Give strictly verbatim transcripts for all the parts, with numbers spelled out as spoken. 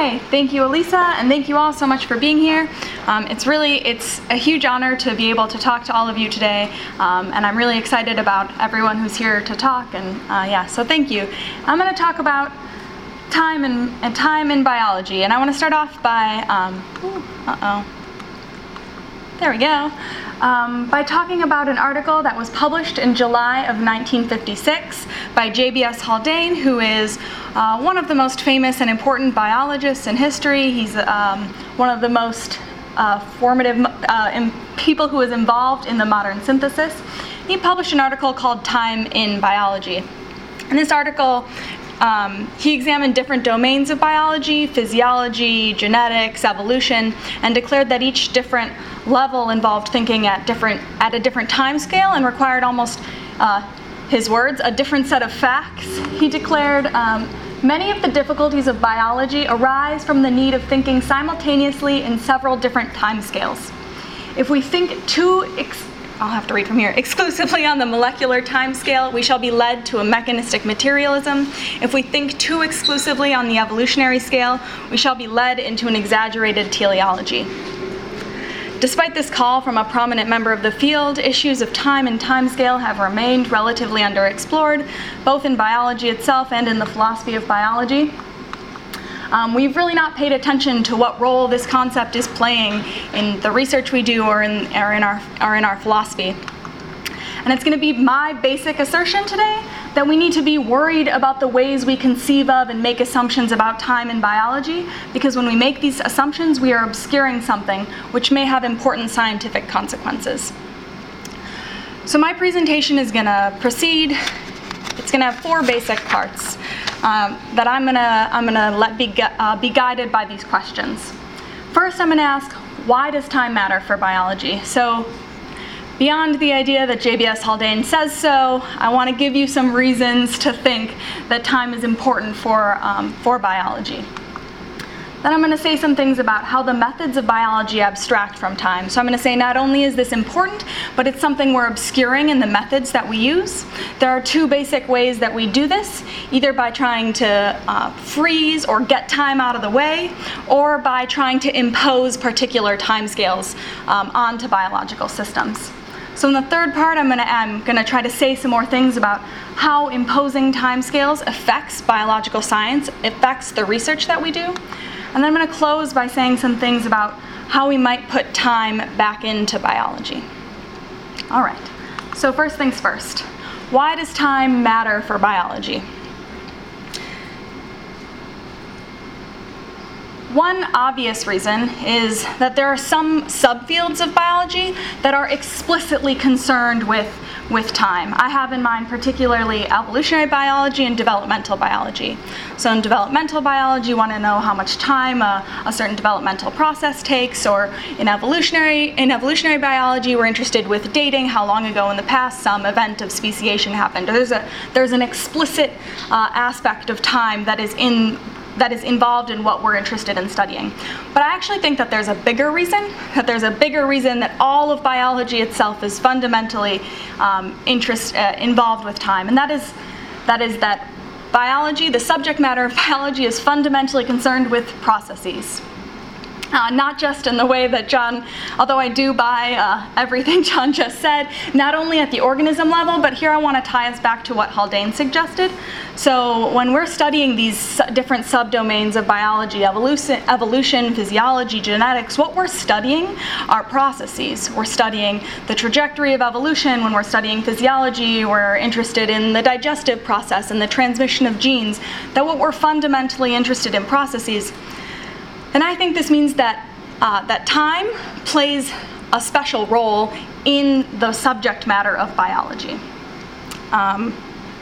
Hi, thank you, Elisa, and thank you all so much for being here. Um, it's really, it's a huge honor to be able to talk to all of you today, um, and I'm really excited about everyone who's here to talk, and uh, yeah, so thank you. I'm going to talk about time and, and time in biology, and I want to start off by, um, uh-oh, there we go, um, by talking about an article that was published in July of nineteen fifty-six by J B S Haldane, who is uh, one of the most famous and important biologists in history. He's um, one of the most uh, formative uh, in people who is involved in the modern synthesis. He published an article called Time in Biology. In this article, Um, he examined different domains of biology, physiology, genetics, evolution, and declared that each different level involved thinking at different at a different time scale and required almost, uh, his words, a different set of facts. He declared, um, many of the difficulties of biology arise from the need of thinking simultaneously in several different time scales. If we think too ex- I'll have to read from here. Exclusively on the molecular time scale, we shall be led to a mechanistic materialism. If we think too exclusively on the evolutionary scale, we shall be led into an exaggerated teleology. Despite this call from a prominent member of the field, issues of time and timescale have remained relatively underexplored, both in biology itself and in the philosophy of biology. Um, we've really not paid attention to what role this concept is playing in the research we do or in, or in, our, or in our philosophy. And it's going to be my basic assertion today that we need to be worried about the ways we conceive of and make assumptions about time in biology, because when we make these assumptions, we are obscuring something which may have important scientific consequences. So my presentation is going to proceed. It's going to have four basic parts. Um, that I'm gonna I'm gonna let be gu- uh, be guided by these questions. First, I'm gonna ask, why does time matter for biology? So, beyond the idea that J B S Haldane says so, I want to give you some reasons to think that time is important for um, for biology. Then I'm going to say some things about how the methods of biology abstract from time. So I'm going to say not only is this important, but it's something we're obscuring in the methods that we use. There are two basic ways that we do this, either by trying to uh, freeze or get time out of the way, or by trying to impose particular timescales um, onto biological systems. So in the third part, I'm going to I'm going to try to say some more things about how imposing timescales affects biological science, affects the research that we do. And then I'm going to close by saying some things about how we might put time back into biology. All right, so first things first. Why does time matter for biology? One obvious reason is that there are some subfields of biology that are explicitly concerned with, with time. I have in mind particularly evolutionary biology and developmental biology. So in developmental biology, you want to know how much time a, a certain developmental process takes, or in evolutionary, in evolutionary biology, we're interested with dating how long ago in the past some event of speciation happened. There's, a, there's an explicit uh, aspect of time that is in that is involved in what we're interested in studying. But I actually think that there's a bigger reason, that there's a bigger reason that all of biology itself is fundamentally um, interest, uh, involved with time, and that is, that is that biology, the subject matter of biology, is fundamentally concerned with processes. Uh, not just in the way that John, although I do buy uh, everything John just said, not only at the organism level, but here I want to tie us back to what Haldane suggested. So when we're studying these su- different subdomains of biology, evolution, evolution, physiology, genetics, what we're studying are processes. We're studying the trajectory of evolution. When we're studying physiology, we're interested in the digestive process and the transmission of genes. That what we're fundamentally interested in processes. And I think this means that uh, that time plays a special role in the subject matter of biology. Um,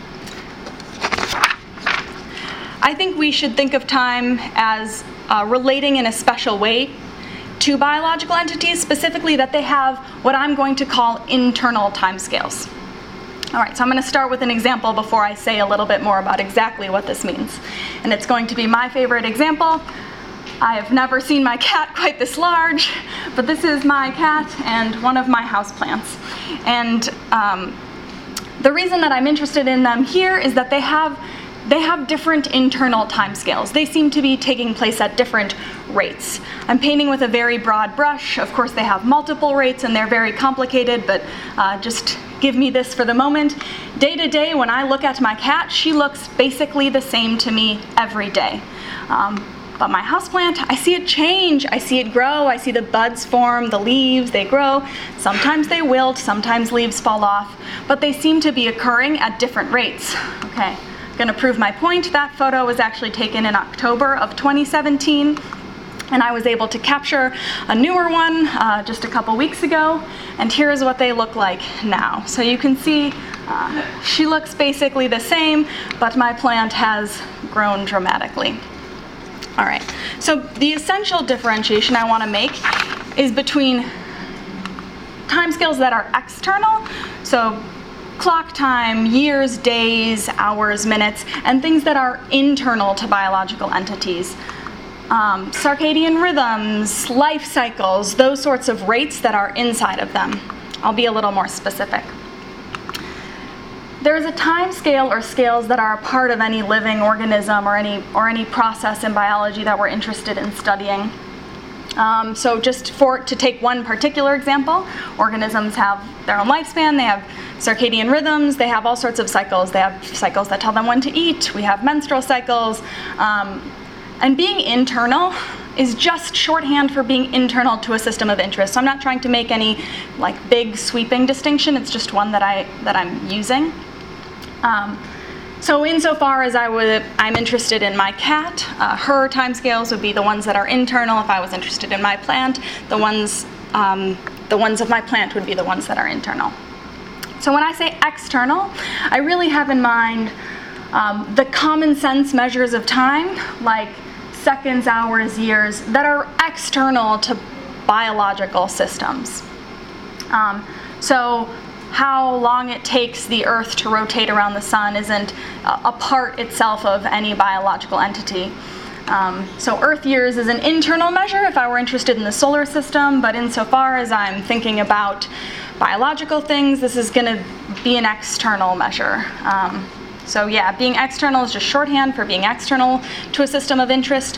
I think we should think of time as uh, relating in a special way to biological entities, specifically that they have what I'm going to call internal timescales. All right, so I'm going to start with an example before I say a little bit more about exactly what this means. And it's going to be my favorite example. I have never seen my cat quite this large, but this is my cat and one of my houseplants. And um, the reason that I'm interested in them here is that they have they have different internal timescales. They seem to be taking place at different rates. I'm painting with a very broad brush. Of course, they have multiple rates and they're very complicated, but uh, just give me this for the moment. Day to day, when I look at my cat, she looks basically the same to me every day. Um, But my houseplant, I see it change, I see it grow, I see the buds form, the leaves, they grow. Sometimes they wilt, sometimes leaves fall off, but they seem to be occurring at different rates. Okay, I'm gonna prove my point. That photo was actually taken in October of twenty seventeen, and I was able to capture a newer one uh, just a couple weeks ago, and here's what they look like now. So you can see uh, she looks basically the same, but my plant has grown dramatically. All right, so the essential differentiation I want to make is between timescales that are external, so clock time, years, days, hours, minutes, and things that are internal to biological entities. Um, circadian rhythms, life cycles, those sorts of rates that are inside of them. I'll be a little more specific. There is a time scale or scales that are a part of any living organism or any, or any process in biology that we're interested in studying. Um, so just for to take one particular example, organisms have their own lifespan, they have circadian rhythms, they have all sorts of cycles. They have cycles that tell them when to eat, we have menstrual cycles, um, and being internal is just shorthand for being internal to a system of interest. So I'm not trying to make any like big sweeping distinction, it's just one that, I, that I'm using. Um, so insofar as I would, I'm interested in my cat, uh, her timescales would be the ones that are internal. If I was interested in my plant, the ones, um, the ones of my plant would be the ones that are internal. So when I say external, I really have in mind um, the common sense measures of time, like seconds, hours, years, that are external to biological systems. Um, so how long it takes the Earth to rotate around the sun isn't a part itself of any biological entity. Um, so Earth years is an internal measure if I were interested in the solar system, but insofar as I'm thinking about biological things, this is going to be an external measure. Um, so yeah, being external is just shorthand for being external to a system of interest.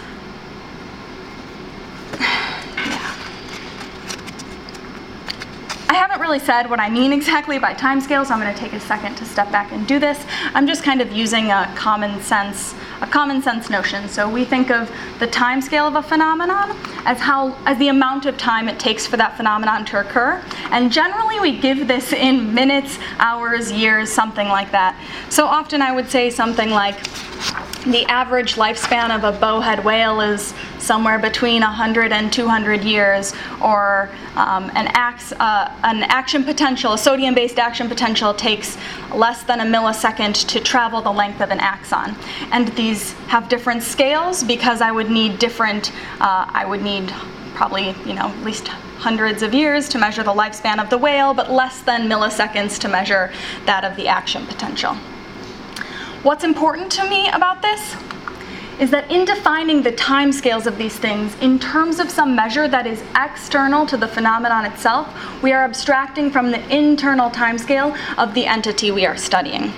I haven't really said what I mean exactly by timescale, so I'm going to take a second to step back and do this. I'm just kind of using a common sense, a common sense notion. So we think of the timescale of a phenomenon as how, as the amount of time it takes for that phenomenon to occur, and generally we give this in minutes, hours, years, something like that. So often I would say something like the average lifespan of a bowhead whale is somewhere between one hundred and two hundred years, or um, an, ax, uh, an action potential, a sodium-based action potential takes less than a millisecond to travel the length of an axon. And these have different scales because I would need different, uh, I would need probably, you know, at least hundreds of years to measure the lifespan of the whale, but less than milliseconds to measure that of the action potential. What's important to me about this is that in defining the timescales of these things in terms of some measure that is external to the phenomenon itself, we are abstracting from the internal timescale of the entity we are studying.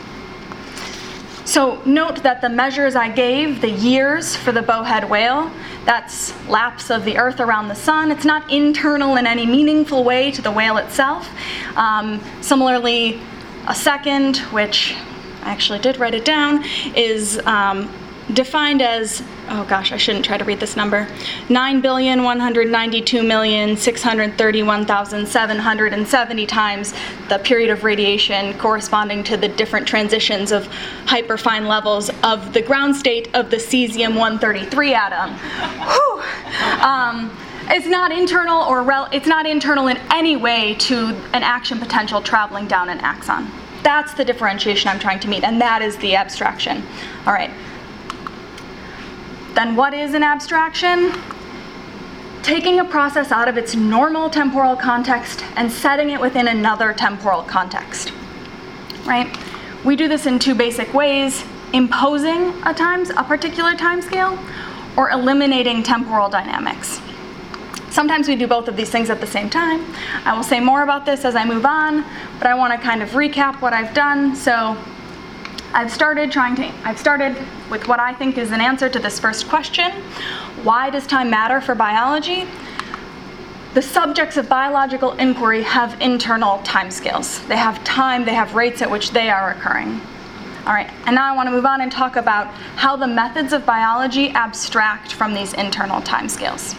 So note that the measures I gave, the years for the bowhead whale, that's lapse of the Earth around the sun. It's not internal in any meaningful way to the whale itself. Um, similarly, a second, which I actually did write it down, is um, defined as, oh gosh, I shouldn't try to read this number, nine billion one hundred ninety-two million six hundred thirty-one thousand seven hundred seventy times the period of radiation corresponding to the different transitions of hyperfine levels of the ground state of the cesium one thirty-three atom. Whew. Um, It's not internal or rel- it's not internal in any way to an action potential traveling down an axon. That's the differentiation I'm trying to meet, and that is the abstraction. All right. Then what is an abstraction? Taking a process out of its normal temporal context and setting it within another temporal context, right? We do this in two basic ways: imposing a times a particular time scale, or eliminating temporal dynamics. Sometimes we do both of these things at the same time. I will say more about this as I move on, but I want to kind of recap what I've done. So I've started trying to, I've started with what I think is an answer to this first question. Why does time matter for biology? The subjects of biological inquiry have internal timescales. They have time, they have rates at which they are occurring. All right, and now I want to move on and talk about how the methods of biology abstract from these internal timescales.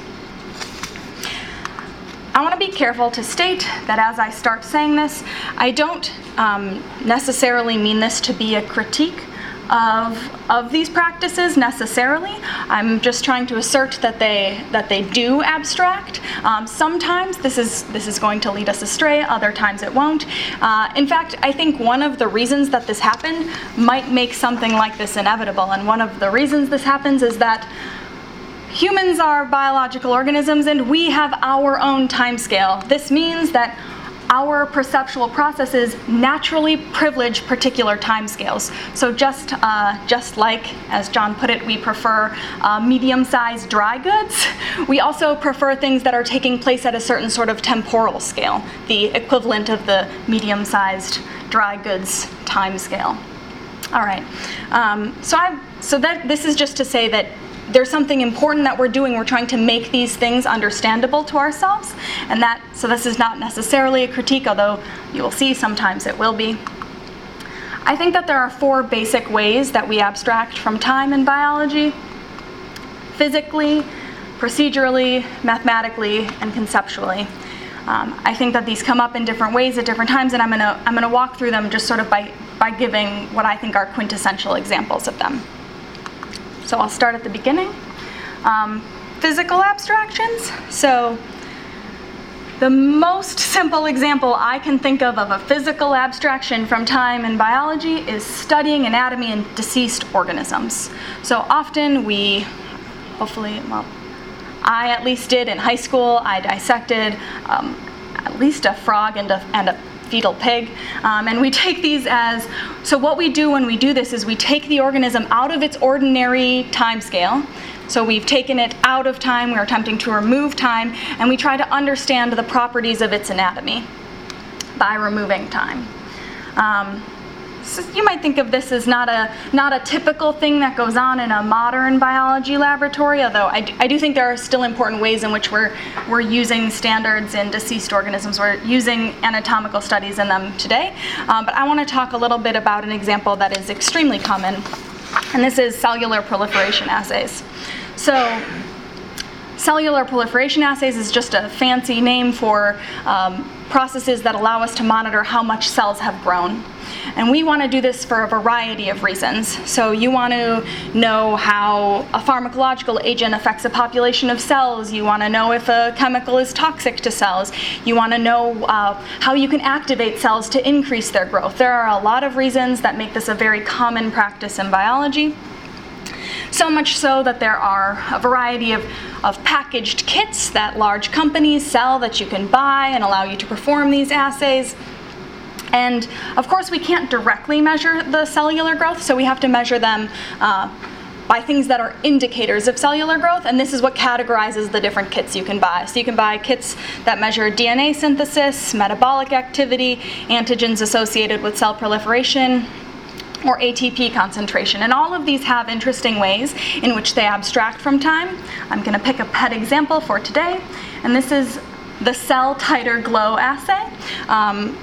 I want to be careful to state that as I start saying this, I don't um, necessarily mean this to be a critique of, of these practices necessarily. I'm just trying to assert that they that they do abstract. Um, sometimes this is this is going to lead us astray, other times it won't. Uh, in fact, I think one of the reasons that this happened might make something like this inevitable, and one of the reasons this happens is that humans are biological organisms and we have our own timescale. This means that our perceptual processes naturally privilege particular timescales. So just uh, just like, as John put it, we prefer uh, medium-sized dry goods, we also prefer things that are taking place at a certain sort of temporal scale, the equivalent of the medium-sized dry goods timescale. All right. Um, so I so that this is just to say that there's something important that we're doing. We're trying to make these things understandable to ourselves, and that, so this is not necessarily a critique, although you will see sometimes it will be. I think that there are four basic ways that we abstract from time in biology: physically, procedurally, mathematically, and conceptually. Um, I think that these come up in different ways at different times, and I'm gonna I'm gonna walk through them just sort of by by giving what I think are quintessential examples of them. So I'll start at the beginning. Um, physical abstractions. So the most simple example I can think of of a physical abstraction from time in biology is studying anatomy in deceased organisms. So often we, hopefully, well, I at least did in high school, I dissected um, at least a frog and a, and a fetal pig, um, and we take these as, so what we do when we do this is we take the organism out of its ordinary time scale. So we've taken it out of time, we're attempting to remove time, and we try to understand the properties of its anatomy by removing time. Um, so you might think of this as not a not a typical thing that goes on in a modern biology laboratory, although I do, I do think there are still important ways in which we're we're using standards in deceased organisms. We're using anatomical studies in them today. Um, but I want to talk a little bit about an example that is extremely common, and this is cellular proliferation assays. So cellular proliferation assays is just a fancy name for um, processes that allow us to monitor how much cells have grown. And we want to do this for a variety of reasons. So you want to know how a pharmacological agent affects a population of cells. You want to know if a chemical is toxic to cells. You want to know uh, how you can activate cells to increase their growth. There are a lot of reasons that make this a very common practice in biology. So much so that there are a variety of, of packaged kits that large companies sell that you can buy and allow you to perform these assays. And of course, we can't directly measure the cellular growth, so we have to measure them uh, by things that are indicators of cellular growth, and this is what categorizes the different kits you can buy. So you can buy kits that measure D N A synthesis, metabolic activity, antigens associated with cell proliferation, or A T P concentration. And all of these have interesting ways in which they abstract from time. I'm going to pick a pet example for today, and this is the cell titer glow assay. Um,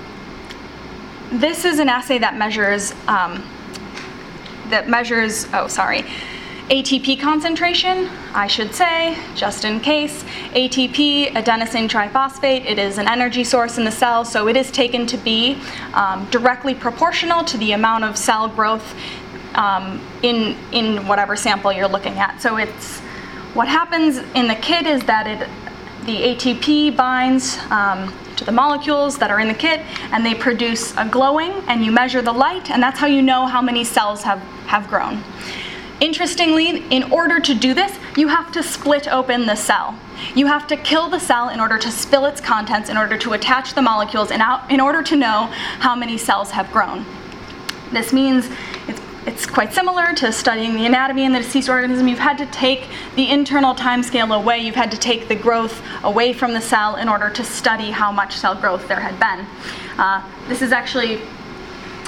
This is an assay that measures, um, that measures, oh sorry, A T P concentration, I should say, just in case. A T P, adenosine triphosphate, it is an energy source in the cell, so it is taken to be um, directly proportional to the amount of cell growth um, in, in whatever sample you're looking at. So it's, what happens in the kit is that it, the A T P binds um, to the molecules that are in the kit, and they produce a glowing, and you measure the light, and that's how you know how many cells have, have grown. Interestingly, in order to do this, you have to split open the cell. You have to kill the cell in order to spill its contents, in order to attach the molecules, and out, in order to know how many cells have grown. This means it's It's quite similar to studying the anatomy in the deceased organism. You've had to take the internal timescale away. You've had to take the growth away from the cell in order to study how much cell growth there had been. Uh, this is actually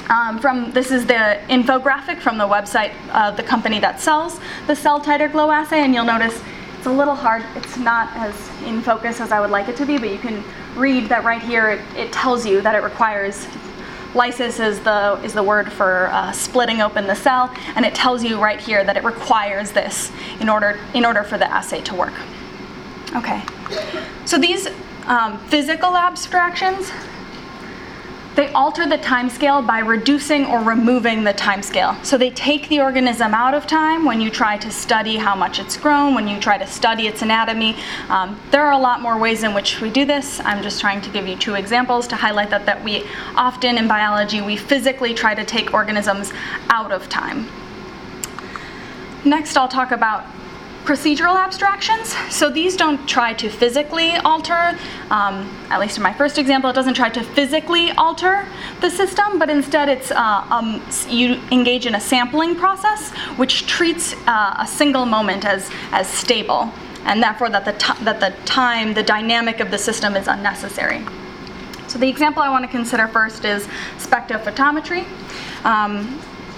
Um, from this is the infographic from the website of the company that sells the Cell Titer Glow assay, and you'll notice it's a little hard. It's not as in focus as I would like it to be, but you can read that right here. It, it tells you that it requires lysis is the is the word for uh, splitting open the cell, and it tells you right here that it requires this in order in order for the assay to work. Okay, so these um, physical abstractions, they alter the time scale by reducing or removing the time scale. So they take the organism out of time when you try to study how much it's grown, when you try to study its anatomy. Um, there are a lot more ways in which we do this. I'm just trying to give you two examples to highlight that, that we often in biology, we physically try to take organisms out of time. Next, I'll talk about procedural abstractions. So these don't try to physically alter, um, at least in my first example, it doesn't try to physically alter the system, but instead it's uh, um, you engage in a sampling process which treats uh, a single moment as, as stable, and therefore that the, t- that the time, the dynamic of the system is unnecessary. So the example I want to consider first is spectrophotometry. Um,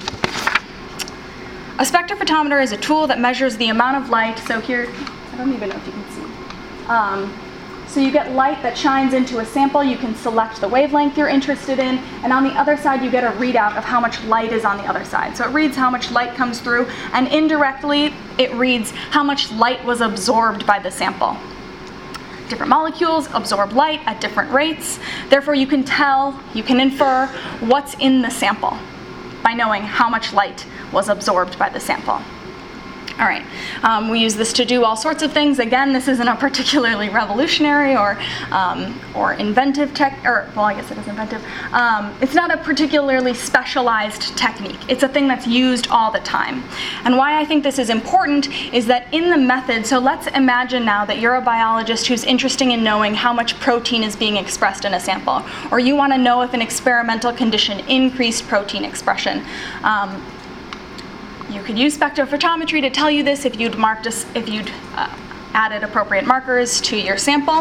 A spectrophotometer is a tool that measures the amount of light. So here, I don't even know if you can see. Um, so you get light that shines into a sample. You can select the wavelength you're interested in. And on the other side, you get a readout of how much light is on the other side. So it reads how much light comes through. And indirectly, it reads how much light was absorbed by the sample. Different molecules absorb light at different rates. Therefore, you can tell, you can infer what's in the sample by knowing how much light was absorbed by the sample. All right, um, we use this to do all sorts of things. Again, this isn't a particularly revolutionary or um, or inventive tech, or well, I guess it is inventive. Um, it's not a particularly specialized technique. It's a thing that's used all the time. And why I think this is important is that in the method, so let's imagine now that you're a biologist who's interested in knowing how much protein is being expressed in a sample, or you want to know if an experimental condition increased protein expression. Um, You could use spectrophotometry to tell you this if you'd marked a, if you'd uh, added appropriate markers to your sample.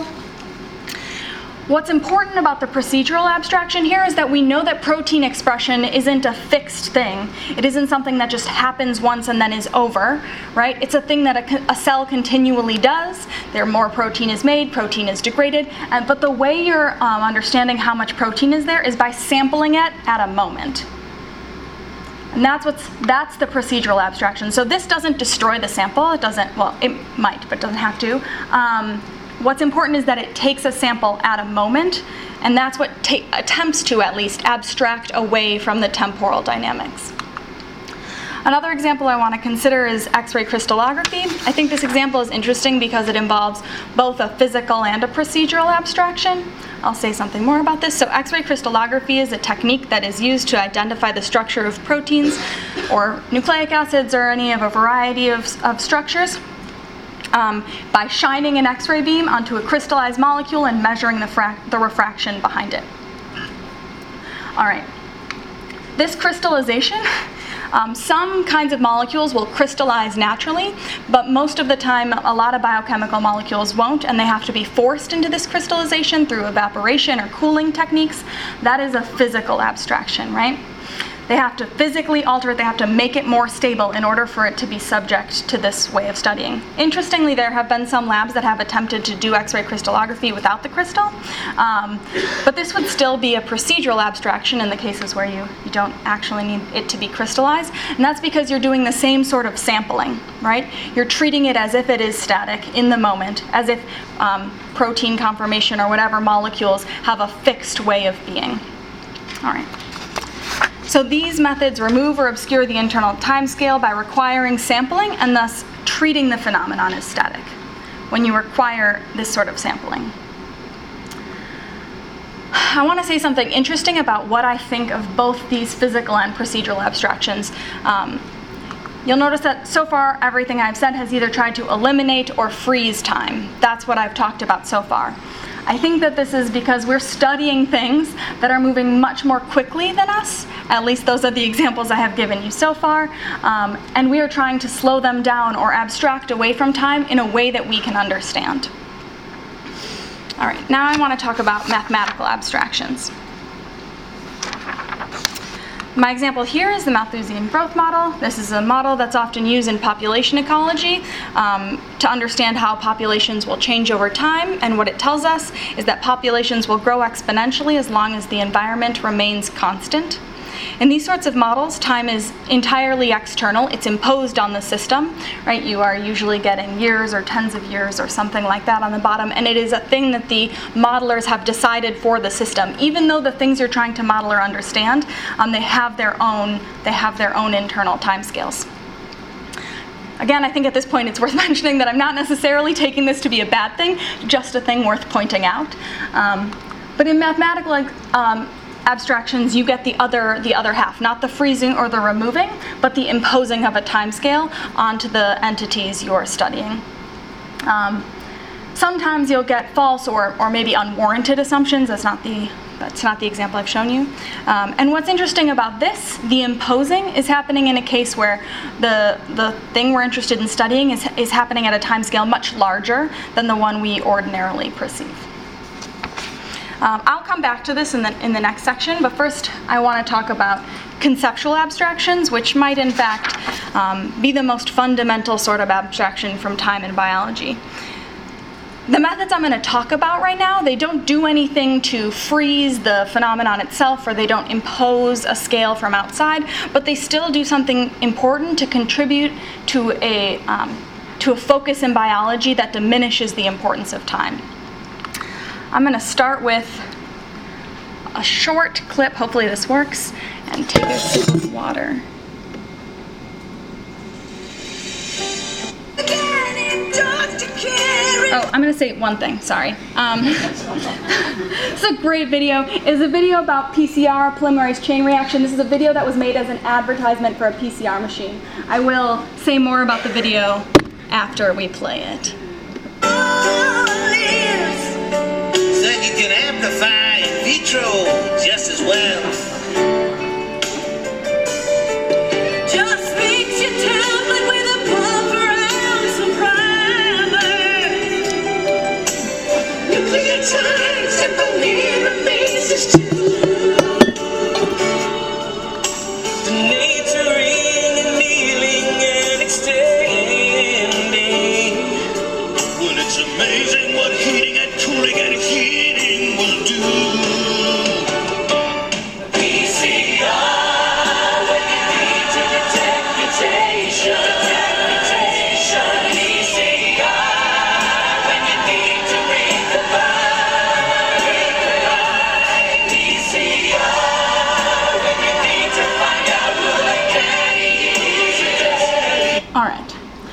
What's important about the procedural abstraction here is that we know that protein expression isn't a fixed thing. It isn't something that just happens once and then is over, right? It's a thing that a, a cell continually does. There more protein is made, protein is degraded, and, but the way you're um, understanding how much protein is there is by sampling it at a moment. And that's what's that's the procedural abstraction. So this doesn't destroy the sample. It doesn't, well, it might, but doesn't have to. Um, what's important is that it takes a sample at a moment, and that's what ta- attempts to at least abstract away from the temporal dynamics. Another example I want to consider is X-ray crystallography. I think this example is interesting because it involves both a physical and a procedural abstraction. I'll say something more about this. So X-ray crystallography is a technique that is used to identify the structure of proteins or nucleic acids or any of a variety of, of structures um, by shining an X-ray beam onto a crystallized molecule and measuring the, fra- the refraction behind it. All right. This crystallization, Um, some kinds of molecules will crystallize naturally, but most of the time a lot of biochemical molecules won't, and they have to be forced into this crystallization through evaporation or cooling techniques. That is a physical abstraction, right? They have to physically alter it, they have to make it more stable in order for it to be subject to this way of studying. Interestingly, there have been some labs that have attempted to do X-ray crystallography without the crystal, um, but this would still be a procedural abstraction in the cases where you, you don't actually need it to be crystallized, and that's because you're doing the same sort of sampling, right? You're treating it as if it is static in the moment, as if um, protein conformation or whatever molecules have a fixed way of being. All right. So these methods remove or obscure the internal timescale by requiring sampling and thus treating the phenomenon as static when you require this sort of sampling. I want to say something interesting about what I think of both these physical and procedural abstractions. Um, you'll notice that so far everything I've said has either tried to eliminate or freeze time. That's what I've talked about so far. I think that this is because we're studying things that are moving much more quickly than us. At least those are the examples I have given you so far. Um, and we are trying to slow them down or abstract away from time in a way that we can understand. All right, now I want to talk about mathematical abstractions. My example here is the Malthusian growth model. This is a model that's often used in population ecology um, to understand how populations will change over time, and what it tells us is that populations will grow exponentially as long as the environment remains constant. In these sorts of models, time is entirely external. It's imposed on the system, right? You are usually getting years or tens of years or something like that on the bottom, and it is a thing that the modelers have decided for the system. Even though the things you're trying to model or understand, um, they have their own, they have their own internal timescales. Again, I think at this point it's worth mentioning that I'm not necessarily taking this to be a bad thing, just a thing worth pointing out. Um, but in mathematical um, abstractions, you get the other the other half, not the freezing or the removing, but the imposing of a timescale onto the entities you're studying. Um, sometimes you'll get false or, or maybe unwarranted assumptions. That's not the that's not the example I've shown you. Um, and what's interesting about this, the imposing is happening in a case where the the thing we're interested in studying is is happening at a timescale much larger than the one we ordinarily perceive. Um, I'll come back to this in the, in the next section, but first I want to talk about conceptual abstractions, which might in fact um, be the most fundamental sort of abstraction from time in biology. The methods I'm going to talk about right now, they don't do anything to freeze the phenomenon itself, or they don't impose a scale from outside, but they still do something important to contribute to a, um, to a focus in biology that diminishes the importance of time. I'm going to start with a short clip, hopefully this works, and take a sip of water. Oh, I'm going to say one thing, sorry. Um, it's a great video. It's a video about P C R, polymerase chain reaction. This is a video that was made as an advertisement for a P C R machine. I will say more about the video after we play it. You can amplify in vitro just as well. Just mix your tablet with a buffer and some primer. Nuclear times and polymer bases too. Denaturing, annealing, and extending. Well, it's amazing what heating and cooling and heating will do. P C R, when you need to detect mutation. Mutation. P C R, when you need to read the P C R, when you need to find out who they can use it. All right.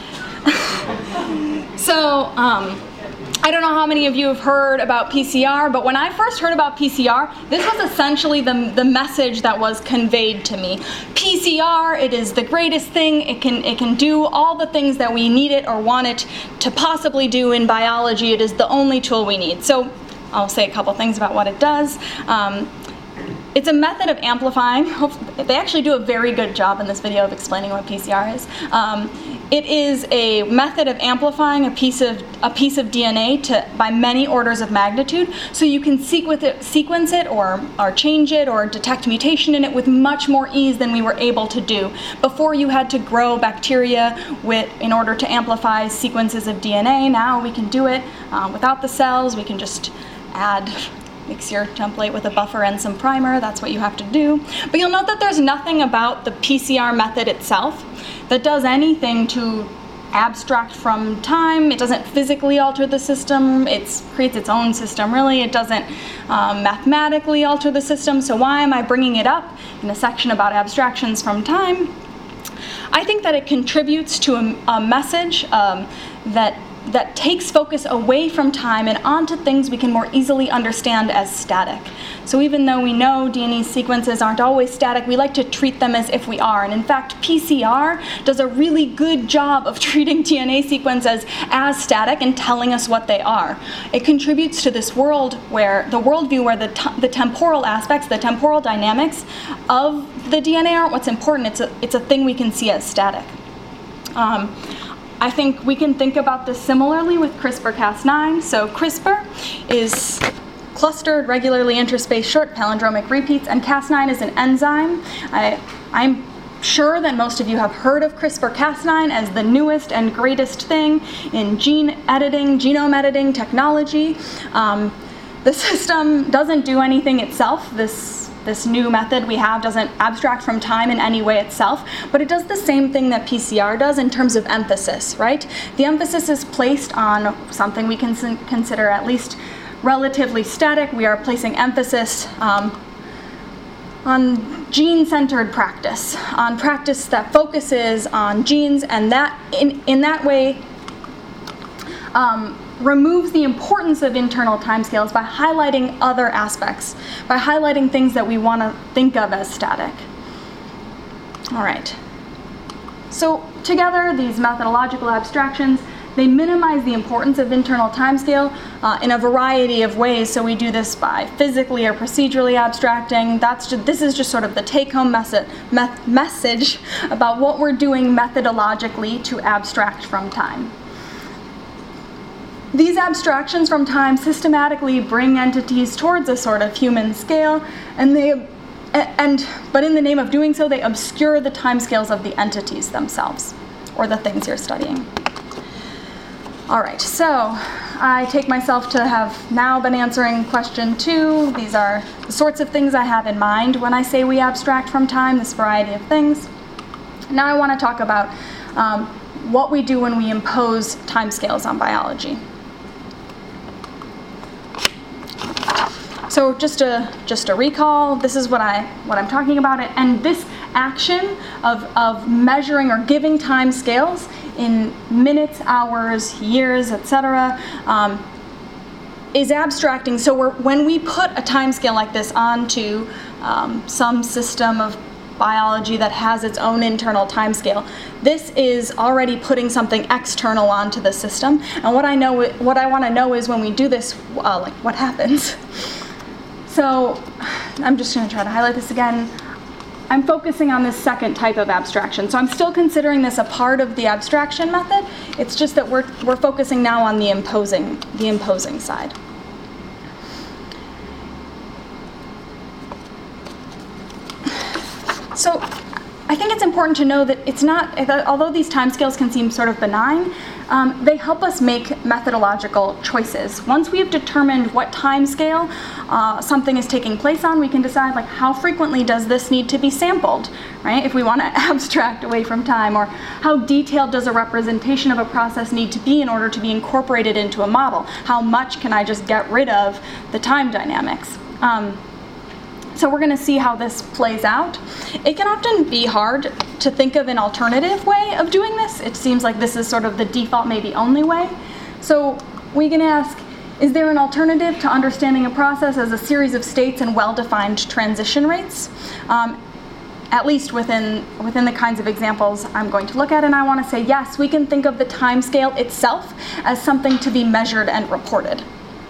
So, um, I don't know how many of you have heard about P C R, but when I first heard about P C R, this was essentially the, the message that was conveyed to me. P C R, it is the greatest thing. It can, it can do all the things that we need it or want it to possibly do in biology. It is the only tool we need. So I'll say a couple things about what it does. Um, It's a method of amplifying. They actually do a very good job in this video of explaining what P C R is. Um, it is a method of amplifying a piece of a piece of D N A to by many orders of magnitude, so you can sequence it, sequence it, or or change it, or detect mutation in it with much more ease than we were able to do before. You had to grow bacteria with in order to amplify sequences of D N A. Now we can do it uh, without the cells. We can just add. Mix your template with a buffer and some primer, that's what you have to do. But you'll note that there's nothing about the P C R method itself that does anything to abstract from time. It doesn't physically alter the system. It creates its own system, really. It doesn't um, mathematically alter the system. So why am I bringing it up in a section about abstractions from time? I think that it contributes to a, a message um, that that takes focus away from time and onto things we can more easily understand as static. So even though we know D N A sequences aren't always static, we like to treat them as if we are. And in fact, P C R does a really good job of treating D N A sequences as static and telling us what they are. It contributes to this world where, the worldview where the, the temporal aspects, the temporal dynamics of the D N A aren't what's important. It's a, it's a thing we can see as static. Um, I think we can think about this similarly with CRISPR Cas nine. So CRISPR is clustered, regularly interspaced short palindromic repeats, and Cas nine is an enzyme. I, I'm sure that most of you have heard of CRISPR Cas nine as the newest and greatest thing in gene editing, genome editing technology. Um, the system doesn't do anything itself. This This new method we have doesn't abstract from time in any way itself, but it does the same thing that P C R does in terms of emphasis, right? The emphasis is placed on something we can consider at least relatively static. We are placing emphasis um, on gene-centered practice, on practice that focuses on genes, and that in, in that way um, removes the importance of internal timescales by highlighting other aspects, by highlighting things that we want to think of as static. All right. So together, these methodological abstractions, they minimize the importance of internal timescale uh, in a variety of ways. So we do this by physically or procedurally abstracting. That's just, this is just sort of the take-home message, me- message about what we're doing methodologically to abstract from time. These abstractions from time systematically bring entities towards a sort of human scale, and they, and but in the name of doing so, they obscure the timescales of the entities themselves, or the things you're studying. All right, so I take myself to have now been answering question two. These are the sorts of things I have in mind when I say we abstract from time, this variety of things. Now I want to talk about um, what we do when we impose timescales on biology. So just a just a recall, this is what I what I'm talking about, and this action of of measuring or giving time scales in minutes, hours, years, et cetera, um, is abstracting. So we're, when we put a time scale like this onto um, some system of biology that has its own internal time scale, this is already putting something external onto the system. And what I know, what I want to know is when we do this, uh, like what happens. So I'm just going to try to highlight this again. I'm focusing on this second type of abstraction. So I'm still considering this a part of the abstraction method. It's just that we're we're focusing now on the imposing, the imposing side. So I think it's important to know that it's not, although these timescales can seem sort of benign, um, they help us make methodological choices. Once we have determined what timescale uh, something is taking place on, we can decide like how frequently does this need to be sampled, right? If we want to abstract away from time, or how detailed does a representation of a process need to be in order to be incorporated into a model? How much can I just get rid of the time dynamics? Um, So we're going to see how this plays out. It can often be hard to think of an alternative way of doing this. It seems like this is sort of the default, maybe only way. So we can ask, is there an alternative to understanding a process as a series of states and well-defined transition rates? Um, at least within, within the kinds of examples I'm going to look at, and I want to say yes, we can think of the time scale itself as something to be measured and reported.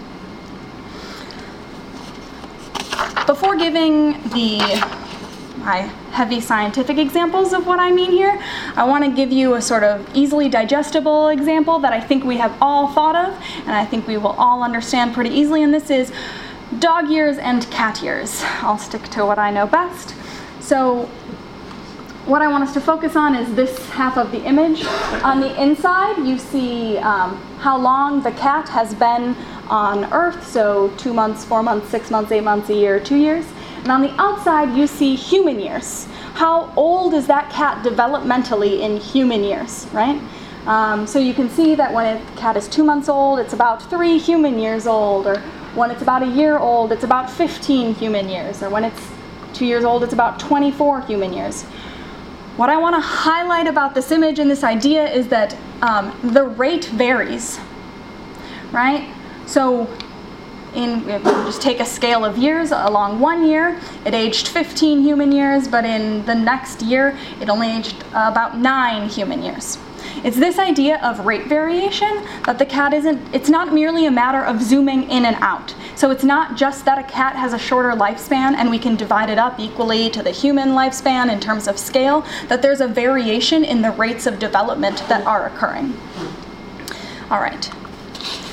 Before giving the my heavy scientific examples of what I mean here, I want to give you a sort of easily digestible example that I think we have all thought of, and I think we will all understand pretty easily, and this is dog years and cat years. I'll stick to what I know best. So what I want us to focus on is this half of the image. On the inside, you see um, how long the cat has been on Earth, so two months, four months, six months, eight months, a year, two years. And on the outside, you see human years. How old is that cat developmentally in human years, right? Um, so you can see that when a cat is two months old, it's about three human years old, or when it's about a year old, it's about fifteen human years, or when it's two years old, it's about twenty-four human years. What I want to highlight about this image and this idea is that um, the rate varies, right? So in, if we just take a scale of years, along one year, it aged fifteen human years, but in the next year, it only aged about nine human years. It's this idea of rate variation that the cat isn't, it's not merely a matter of zooming in and out. So it's not just that a cat has a shorter lifespan and we can divide it up equally to the human lifespan in terms of scale, that there's a variation in the rates of development that are occurring. All right.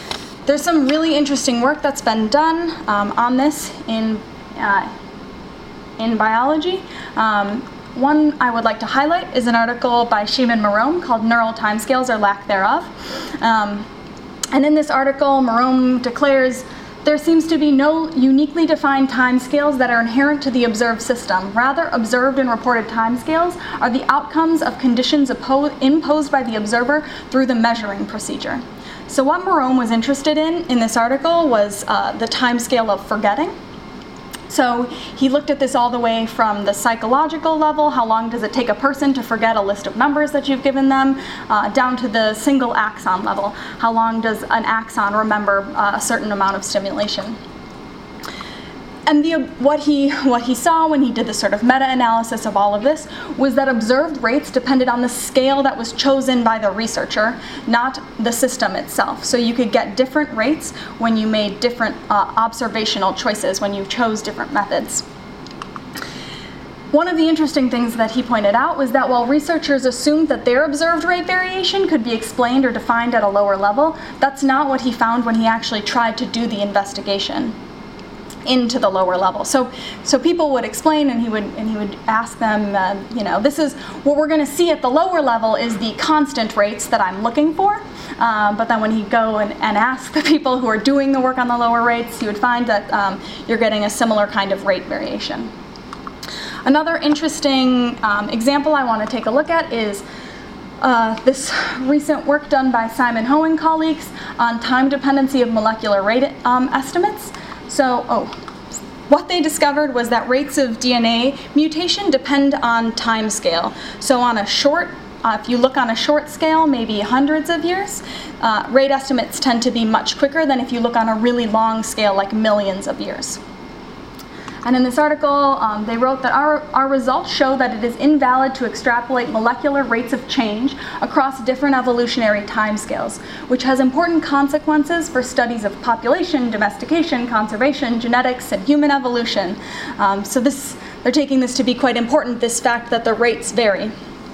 there's some really interesting work that's been done um, on this in, uh, in biology. Um, one I would like to highlight is an article by Shimon Marom called Neural Timescales or Lack Thereof. Um, and in this article, Marom declares, there seems to be no uniquely defined timescales that are inherent to the observed system. Rather, observed and reported timescales are the outcomes of conditions imposed by the observer through the measuring procedure. So what Marom was interested in in this article was uh, the timescale of forgetting. So he looked at this all the way from the psychological level, how long does it take a person to forget a list of numbers that you've given them, uh, down to the single axon level, how long does an axon remember uh, a certain amount of stimulation. And the, what, he, what he saw when he did this sort of meta-analysis of all of this was that observed rates depended on the scale that was chosen by the researcher, not the system itself. So you could get different rates when you made different uh, observational choices, when you chose different methods. One of the interesting things that he pointed out was that while researchers assumed that their observed rate variation could be explained or defined at a lower level, that's not what he found when he actually tried to do the investigation into the lower level. So, so people would explain, and he would and he would ask them, uh, you know, this is what we're going to see at the lower level is the constant rates that I'm looking for. Uh, but then when he'd go and, and ask the people who are doing the work on the lower rates, he would find that um, you're getting a similar kind of rate variation. Another interesting um, example I want to take a look at is Uh, this recent work done by Simon Ho and colleagues on time dependency of molecular rate um, estimates. So, oh, what they discovered was that rates of D N A mutation depend on time scale. So on a short, uh, if you look on a short scale, maybe hundreds of years, uh, rate estimates tend to be much quicker than if you look on a really long scale, like millions of years. And in this article, um, they wrote that our, our results show that it is invalid to extrapolate molecular rates of change across different evolutionary timescales, which has important consequences for studies of population, domestication, conservation, genetics, and human evolution. Um, so this, they're taking this to be quite important, this fact that the rates vary.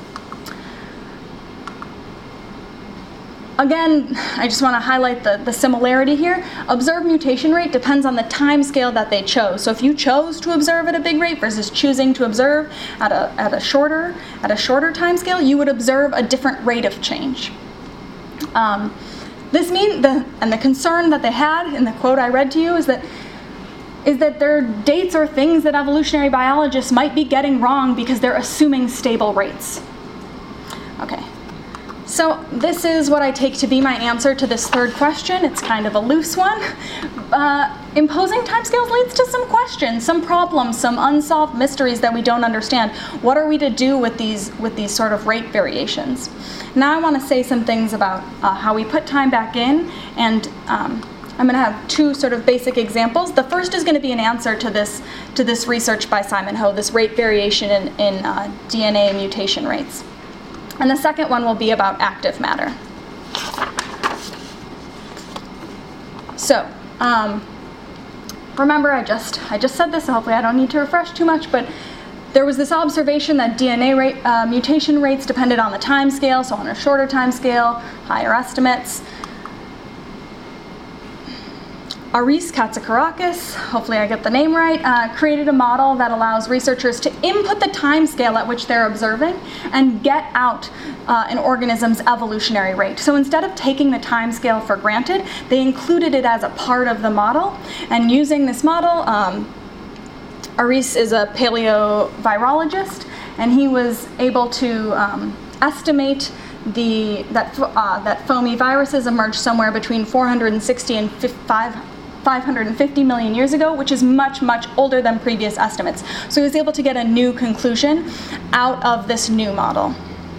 Again, I just want to highlight the, the similarity here. Observed mutation rate depends on the time scale that they chose. So if you chose to observe at a big rate versus choosing to observe at a, at a shorter at a shorter time scale, you would observe a different rate of change. Um, this means the and the concern that they had in the quote I read to you is that is that their dates are things that evolutionary biologists might be getting wrong because they're assuming stable rates. Okay. So this is what I take to be my answer to this third question. It's kind of a loose one. Uh, imposing timescales leads to some questions, some problems, some unsolved mysteries that we don't understand. What are we to do with these with these sort of rate variations? Now I want to say some things about uh, how we put time back in, and um, I'm going to have two sort of basic examples. The first is going to be an answer to this to this research by Simon Ho, this rate variation in, in uh, D N A mutation rates. And the second one will be about active matter. So, um, remember I just I just said this, so hopefully I don't need to refresh too much, but there was this observation that D N A rate, uh, mutation rates depended on the time scale, so on a shorter time scale, higher estimates. Aris Katsikarakis, hopefully I get the name right, uh, created a model that allows researchers to input the time scale at which they're observing and get out uh, an organism's evolutionary rate. So instead of taking the time scale for granted, they included it as a part of the model. And using this model, um, Aris is a paleovirologist, and he was able to um, estimate the that uh, that foamy viruses emerged somewhere between four hundred sixty and five hundred fifty million years ago, which is much, much older than previous estimates. So he was able to get a new conclusion out of this new model.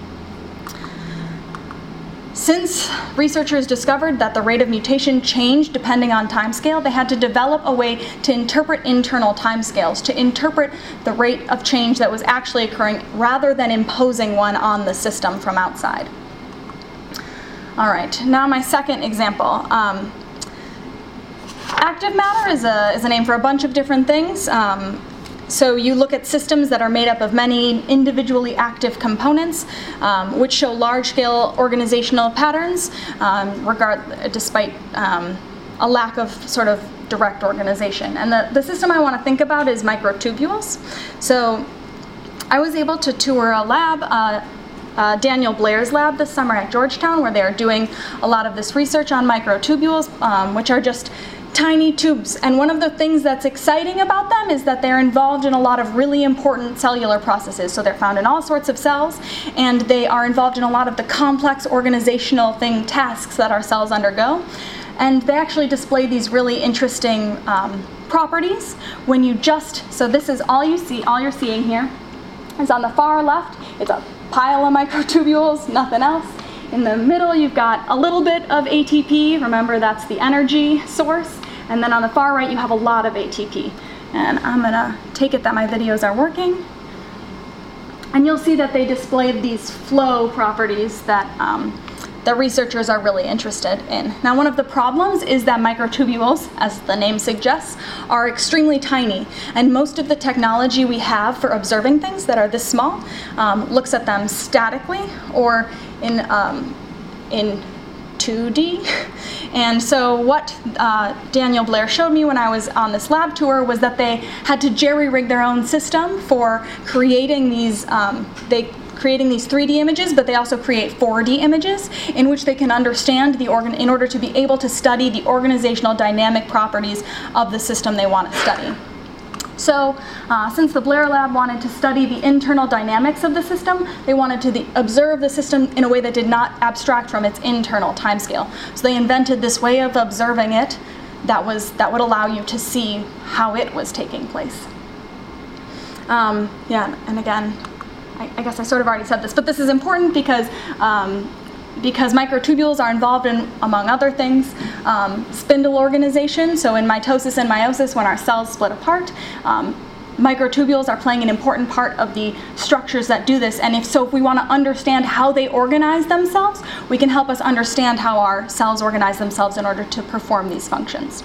Since researchers discovered that the rate of mutation changed depending on timescale, they had to develop a way to interpret internal timescales, to interpret the rate of change that was actually occurring rather than imposing one on the system from outside. All right, now my second example. Um, active matter is a, is a name for a bunch of different things. Um, So you look at systems that are made up of many individually active components, um, which show large-scale organizational patterns, um, regard, despite um, a lack of sort of direct organization. And the, the system I want to think about is microtubules. So I was able to tour a lab, uh, uh, Daniel Blair's lab this summer at Georgetown, where they are doing a lot of this research on microtubules, um, which are just tiny tubes. And one of the things that's exciting about them is that they're involved in a lot of really important cellular processes. So they're found in all sorts of cells, and they are involved in a lot of the complex organizational thing tasks that our cells undergo. And they actually display these really interesting um, properties when you just, so this is all you see, all you're seeing here is on the far left, it's a pile of microtubules, nothing else. In the middle, you've got a little bit of A T P. Remember, that's the energy source. And then on the far right, you have a lot of A T P. And I'm gonna take it that my videos are working. And you'll see that they displayed these flow properties that um, the researchers are really interested in. Now, one of the problems is that microtubules, as the name suggests, are extremely tiny. And most of the technology we have for observing things that are this small um, looks at them statically or in, um, in two D. And so what uh, Daniel Blair showed me when I was on this lab tour was that they had to jerry-rig their own system for creating these, um, they creating these three D images, but they also create four D images in which they can understand the organ in order to be able to study the organizational dynamic properties of the system they want to study. So uh, since the Blair lab wanted to study the internal dynamics of the system, they wanted to the, observe the system in a way that did not abstract from its internal timescale. So they invented this way of observing it that, was, that would allow you to see how it was taking place. Um, yeah, and again, I, I guess I sort of already said this, but this is important because um, because microtubules are involved in, among other things, um, spindle organization. So in mitosis and meiosis, when our cells split apart, um, microtubules are playing an important part of the structures that do this. And if so, if we want to understand how they organize themselves, we can help us understand how our cells organize themselves in order to perform these functions.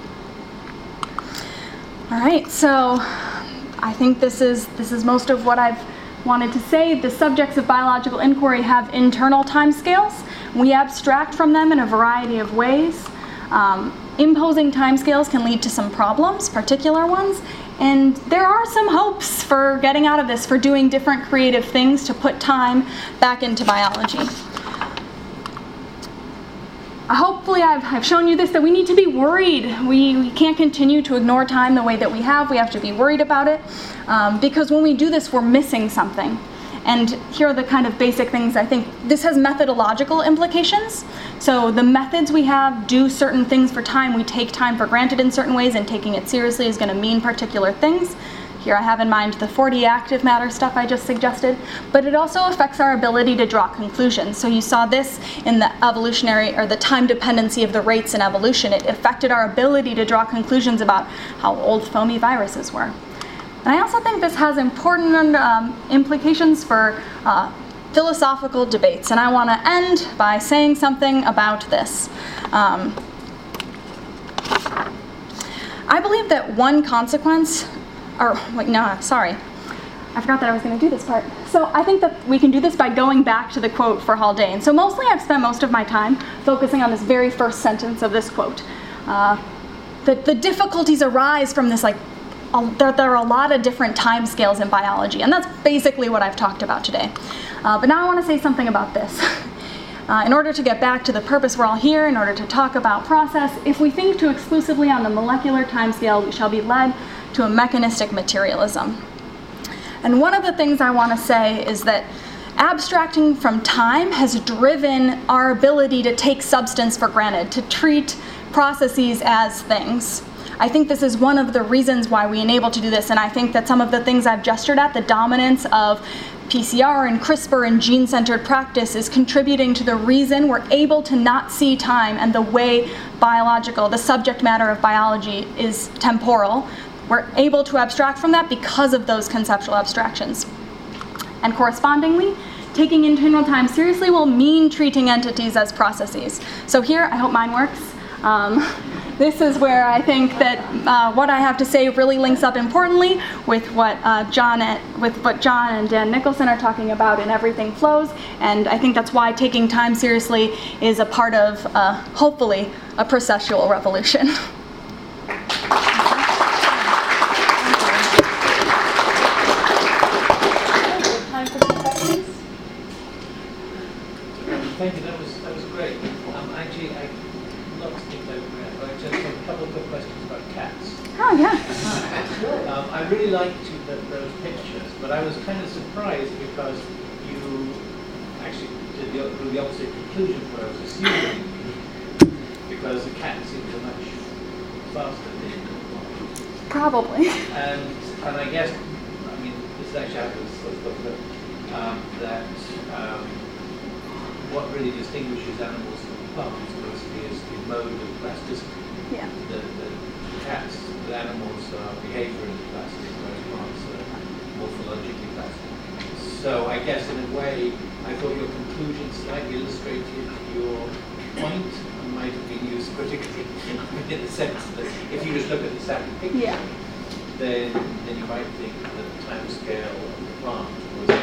All right, so I think this is this is most of what I've wanted to say. The subjects of biological inquiry have internal timescales. We abstract from them in a variety of ways. Um, imposing timescales can lead to some problems, particular ones, and there are some hopes for getting out of this, for doing different creative things to put time back into biology. Hopefully I've, I've shown you this, that we need to be worried. We, we can't continue to ignore time the way that we have. We have to be worried about it, um, because when we do this, we're missing something. And here are the kind of basic things. I think this has methodological implications. So the methods we have do certain things for time. We take time for granted in certain ways, and taking it seriously is going to mean particular things. Here I have in mind the four D active matter stuff I just suggested, but it also affects our ability to draw conclusions. So you saw this in the evolutionary, or the time dependency of the rates in evolution. It affected our ability to draw conclusions about how old foamy viruses were. And I also think this has important um, implications for uh, philosophical debates, and I want to end by saying something about this. Um, I believe that one consequence Or, wait, no, sorry. I forgot that I was going to do this part. So I think that we can do this by going back to the quote for Haldane. So mostly I've spent most of my time focusing on this very first sentence of this quote. Uh, the, the difficulties arise from this, like, uh, there, there are a lot of different time scales in biology, and that's basically what I've talked about today. Uh, but now I want to say something about this. Uh, in order to get back to the purpose we're all here, in order to talk about process, if we think too exclusively on the molecular timescale, we shall be led to a mechanistic materialism. And one of the things I want to say is that abstracting from time has driven our ability to take substance for granted, to treat processes as things. I think this is one of the reasons why we enable to do this, and I think that some of the things I've gestured at, the dominance of P C R and CRISPR and gene-centered practice, is contributing to the reason we're able to not see time and the way biological, the subject matter of biology is temporal. We're able to abstract from that because of those conceptual abstractions. And correspondingly, taking internal time seriously will mean treating entities as processes. So here, I hope mine works. Um, this is where I think that uh, what I have to say really links up importantly with what uh, John and, with what John and Dan Nicholson are talking about in Everything Flows, and I think that's why taking time seriously is a part of, uh, hopefully, a processual revolution. Thank you. That was that was great. Um, actually, I lots of things over there, but I just have a couple of quick questions about cats. Oh yeah. Um, I really liked the, those pictures, but I was kind of surprised because you actually did the, drew the opposite conclusion from what I was assuming, because the cat seems a much faster thing. Probably. And and I guess I mean this actually happens sort of, but, um, that. Um, What really distinguishes animals from plants, basically, is the mode of plasticity. Yeah. The, the cats, the animals are behaviorally plastic, whereas plants are morphologically plastic. So I guess in a way, I thought your conclusion slightly illustrated your point and might have been used critically in the sense that if you just look at the static picture, Yeah. then then you might think that the time scale of the plant was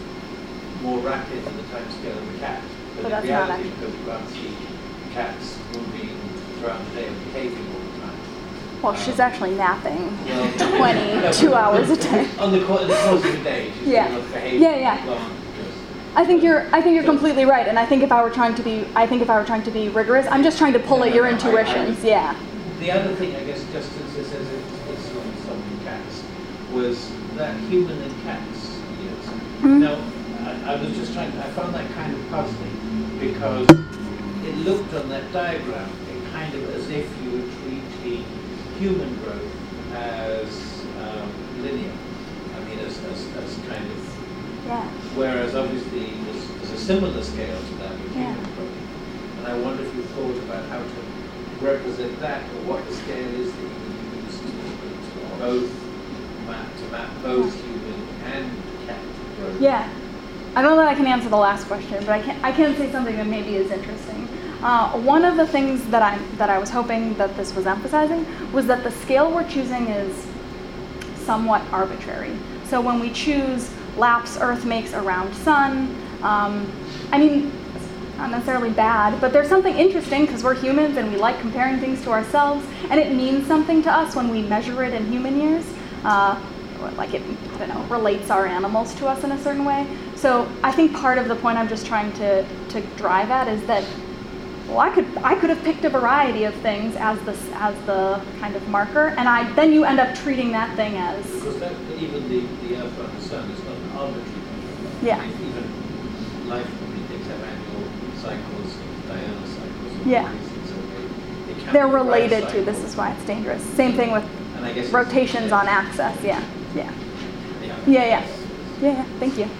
more rapid than the time scale of the cat. But, But in that's not reality, actually- because you can't see cats moving throughout the day and behaving all the time. Well, she's actually napping Well, twenty-two hours a day. On the, co- the course of the day, she's Yeah. still behaving Yeah, yeah. long because I think you're. I think you're completely right, and I think if I were trying to be, I think if I were trying to be rigorous, I'm just trying to pull No, at no, your no, I- intuitions. I- Yeah. The other thing, I guess, just as this as it is on some cats, was that human and cats. Yes. Mhm. Now, I, I was just trying. I found that kind of puzzling because it looked on that diagram kind of as if you were treating human growth as um, linear. I mean, as, as, as kind of. Yeah. Whereas obviously there's, there's a similar scale to that with Yeah. human growth. And I wonder if you thought about how to represent that, or what the scale is that you would use to, to both map to map both human and cat growth. Yeah. I don't know that I can answer the last question, but I can. I can say something that maybe is interesting. Uh, one of the things that I that I was hoping that this was emphasizing was that the scale we're choosing is somewhat arbitrary. So when we choose laps Earth makes around Sun, um, I mean, it's not necessarily bad, but there's something interesting because we're humans and we like comparing things to ourselves, and it means something to us when we measure it in human years. Uh, like it, I don't know, relates our animals to us in a certain way. So I think part of the point I'm just trying to, to drive at is that, well, I could I could have picked a variety of things as the as the kind of marker, and I then you end up treating that thing as Because that, even the, the Earth around the Sun is not an arbitrary number. Yeah. I mean, even life, I mean, things have annual cycles, diurnal cycles, and Yeah. all these things, so they, they count they're the right related to. cycle. This is why it's dangerous. Same thing with And I guess it's- rotations yeah. on axis. Yeah, yeah, Yeah. yeah, yeah, yeah. yeah. Thank you.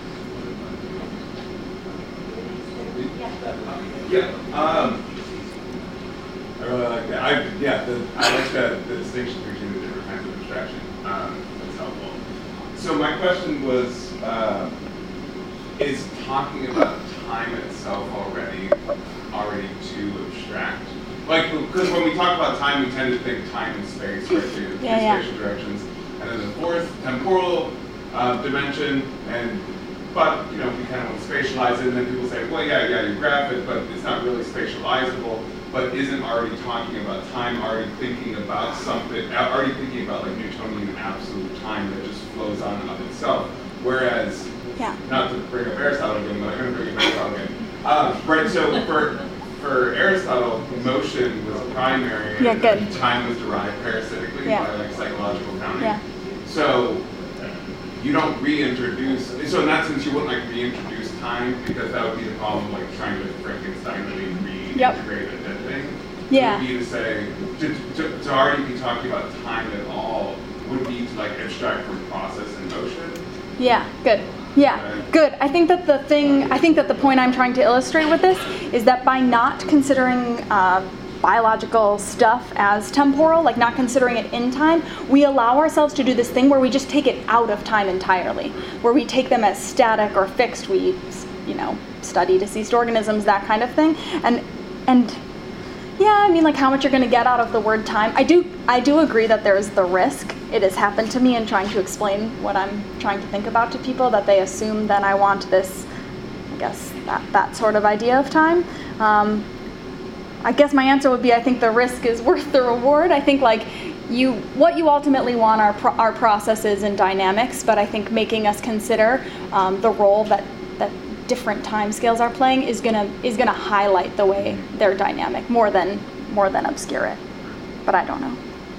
Yeah, um, I really like that. I, yeah, the, I like the, the distinction between the different kinds of abstraction. Um, that's helpful. So my question was, uh, is talking about time itself already, already too abstract? Like, because when we talk about time, we tend to think time and space, right? Two, two Yeah, yeah. spatial directions. And then the fourth, temporal uh, dimension, and but, you know, we kind of want to spatialize it, and then people say, well, yeah, yeah, you graph it, but it's not really spatializable, but isn't already talking about time, already thinking about something, uh, already thinking about like Newtonian absolute time that just flows on of itself. Whereas, Yeah. not to bring up Aristotle again, but I'm going to bring up Aristotle again. Uh, right, so for for Aristotle, motion was primary, Yeah, and good. time was derived parasitically Yeah. by like psychological counting. Yeah. So you don't reintroduce, so in that sense you wouldn't like reintroduce time, because that would be the problem, like trying to Frankensteinily Yep. reintegrate a dead thing. Yeah. Would be to say, to, to, to already be talking about time at all would be to like abstract from process and motion. Yeah, good. Yeah, good. I think that the thing, I think that the point I'm trying to illustrate with this is that by not considering uh, biological stuff as temporal, like not considering it in time, we allow ourselves to do this thing where we just take it out of time entirely, where we take them as static or fixed. We, you know, study deceased organisms, that kind of thing, and and Yeah, I mean, like how much you're going to get out of the word time. I do, I do agree that there's the risk. It has happened to me in trying to explain what I'm trying to think about to people, that they assume that I want this, I guess, that, that sort of idea of time. Um, I guess my answer would be I think the risk is worth the reward. I think like you, what you ultimately want are, pro- are processes and dynamics, but I think making us consider um, the role that, that different time scales are playing is gonna is gonna highlight the way they're dynamic more than more than obscure it. But I don't know.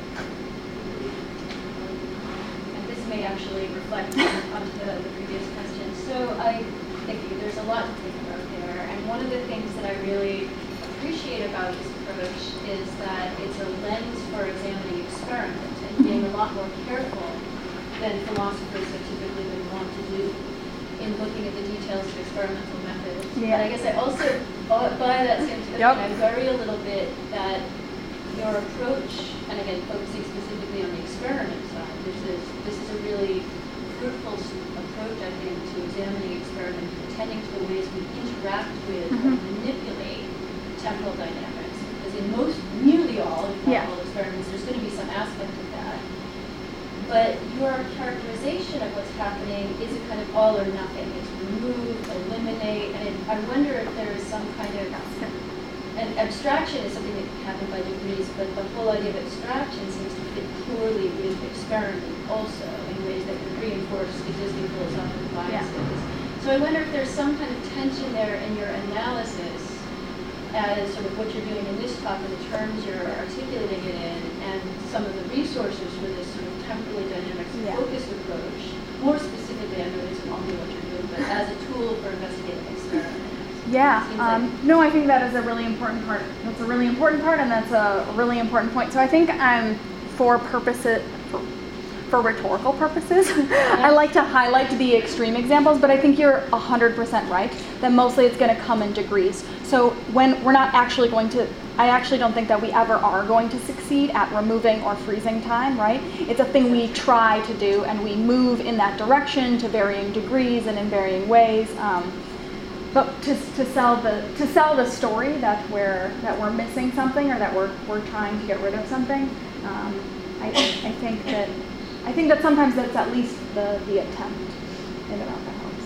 And this may actually reflect on the, the previous question. So I think there's a lot to think about there, and one of the things that I really appreciate about this approach is that it's a lens for examining experiment and being a lot more careful than philosophers have typically been wont to do in looking at the details of experimental methods. Yeah. But I guess I also, uh, by that same token, Yep. I worry a little bit that your approach, and again, focusing specifically on the experiment side, this is, this is a really fruitful s- approach, I think, to examining experiment, attending to the ways we interact with Mhm. and manipulate temporal dynamics. Because in most, nearly all, if not Yeah. all experiments, there's going to be some aspect of that. But your characterization of what's happening is a kind of all or nothing. It's remove, eliminate, and it, I wonder if there is some kind of, and abstraction is something that can happen by degrees, but the whole idea of abstraction seems to fit poorly with experiment also in ways that would reinforce existing philosophical biases. Yeah. So I wonder if there's some kind of tension there in your analysis as sort of what you're doing in this talk and the terms you're articulating it in, and some of the resources for this sort of temporally dynamics Yeah. focused approach. More specifically, I know this isn't only what you're doing, but as a tool for investigating experiments. Yeah, Seems like- um, no, I think that is a really important part. That's a really important part, and that's a really important point. So I think um, for purposes, for, for rhetorical purposes, I like to highlight the extreme examples, but I think you're one hundred percent right that mostly it's going to come in degrees. So when we're not actually going to, I actually don't think that we ever are going to succeed at removing or freezing time, right? It's a thing we try to do, and we move in that direction to varying degrees and in varying ways. Um, But to, to sell the to sell the story that we're that we're missing something or that we're we're trying to get rid of something, um, I, I think that I think that sometimes that's at least the, the attempt. Maybe not that helps.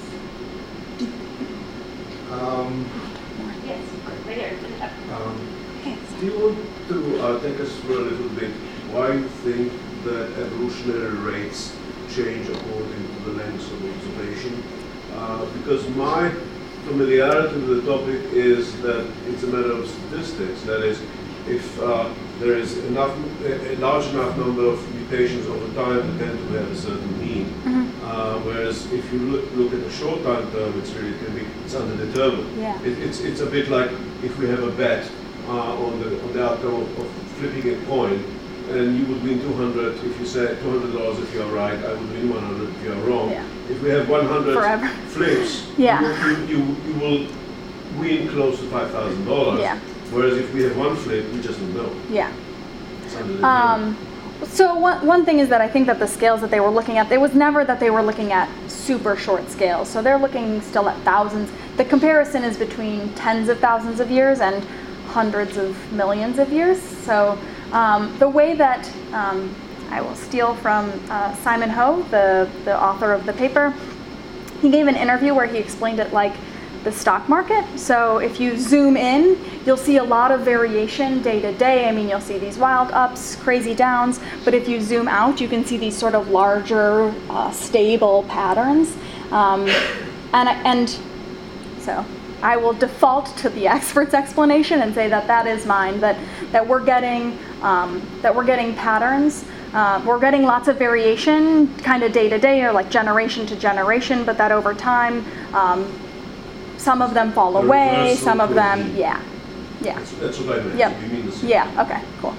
Um, Yes, right here. um, Okay. do you want to uh, take us through a little bit why you think that evolutionary rates change according to the length of observation? Uh, because my familiarity with the topic is that it's a matter of statistics. That is, if uh, there is enough, a a large enough number of mutations over time, they tend to have a certain mean. Uh, whereas if you look, look at the short time term, it's really can be it's underdetermined. Yeah. It, it's it's a bit like if we have a bet uh, on the on the outcome of, of flipping a coin, and you would win two hundred if you say two hundred dollars if you are right. I would win one hundred if you are wrong. Yeah. If we have one hundred Forever. flips, Yeah. you, you, you, you will win close to five thousand dollars. Yeah. Whereas if we have one flip, we just don't know. Yeah. It's underdetermined. Um, so one, one thing is that I think that the scales that they were looking at, it was never that they were looking at super short scales. So they're looking still at thousands. The comparison is between tens of thousands of years and hundreds of millions of years. So um, the way that um, I will steal from uh, Simon Ho, the, the author of the paper, he gave an interview where he explained it like the stock market. So if you zoom in, you'll see a lot of variation day to day. I mean, you'll see these wild ups, crazy downs, but if you zoom out, you can see these sort of larger, uh, stable patterns. Um, and, and so I will default to the expert's explanation and say that that is mine, that, that we're getting, um, that we're getting patterns. Uh, we're getting lots of variation kind of day to day or like generation to generation, but that over time, um, some of them fall A away, reversal some of could them, be- yeah, yeah. That's, that's what I meant. Yep. You mean the same. Yeah, okay, cool.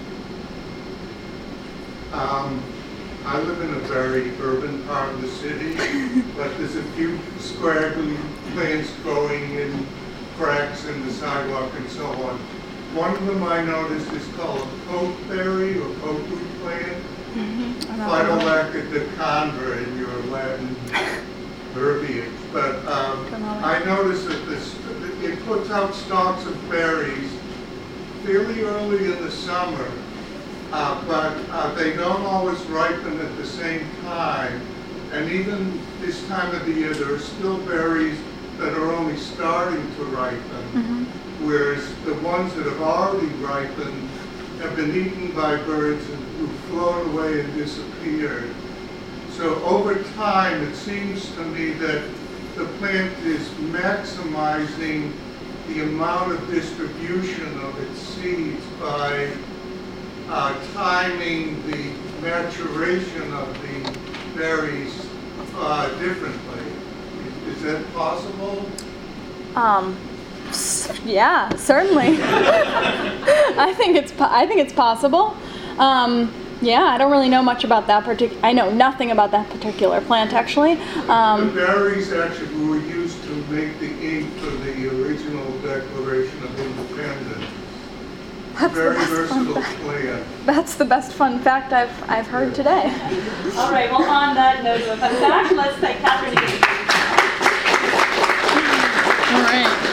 Um, I live in a very urban part of the city, but there's a few scraggly plants growing in cracks in the sidewalk and so on. One of them I noticed is called coatberry or coatwood plant. Phytolacca decandra in your Latin verbiage. But um, Don't know. I noticed that this, it puts out stalks of berries fairly early in the summer, uh, but uh, they don't always ripen at the same time. And even this time of the year, there are still berries that are only starting to ripen, Mm-hmm. whereas the ones that have already ripened have been eaten by birds who've flown away and disappeared. So over time, it seems to me that the plant is maximizing the amount of distribution of its seeds by uh, timing the maturation of the berries uh, differently. Is, is that possible? Um, s- yeah, certainly. I think it's po- I think it's possible. Um, yeah, I don't really know much about that particular. I know nothing about that particular plant actually. The Um, berries actually were used to make the ink for the original Declaration of Independence. That's the Very best fun versatile fact. plant. that's the best fun fact I've I've heard today. All right, well, on that note of a fun fact, let's thank Catherine again. All right.